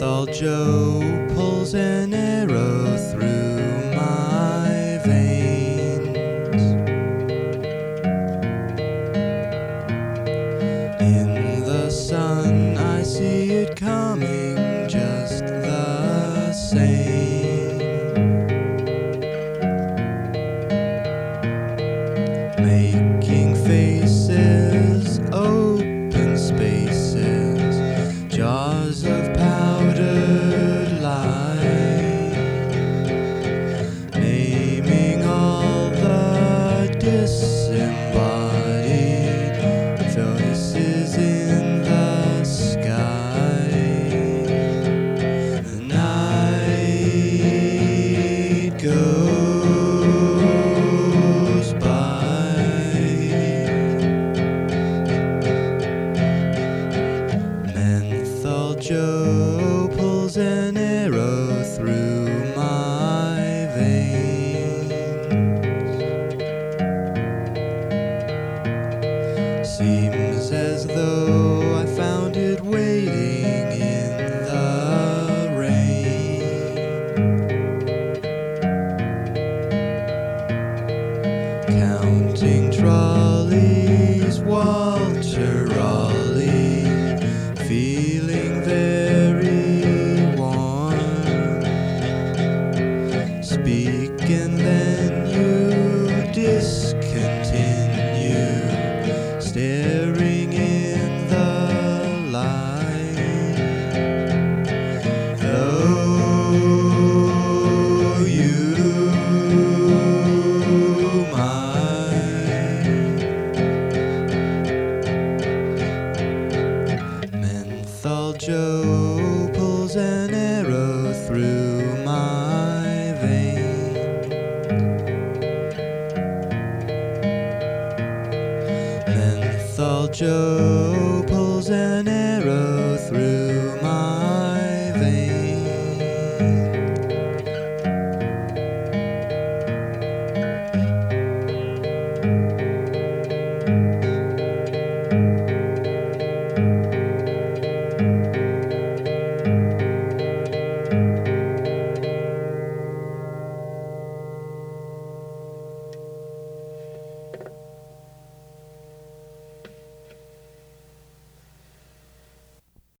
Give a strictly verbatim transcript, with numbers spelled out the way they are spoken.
Menthol Joe pulls an arrow through my veins. In the sun I see it coming just the same, making faces, open spaces, jaws of powdered light, naming all the disembodied voices in the sky. The night goes by. Menthol Joe pulls an arrow through my veins. Seems as though I found it waiting in the rain, counting trolleys, Walter Raleigh, feeling very warm. Speak and then you discontinue, staring in the light. Though you might. Menthol Joe pulls an arrow through my veins. Menthol Joe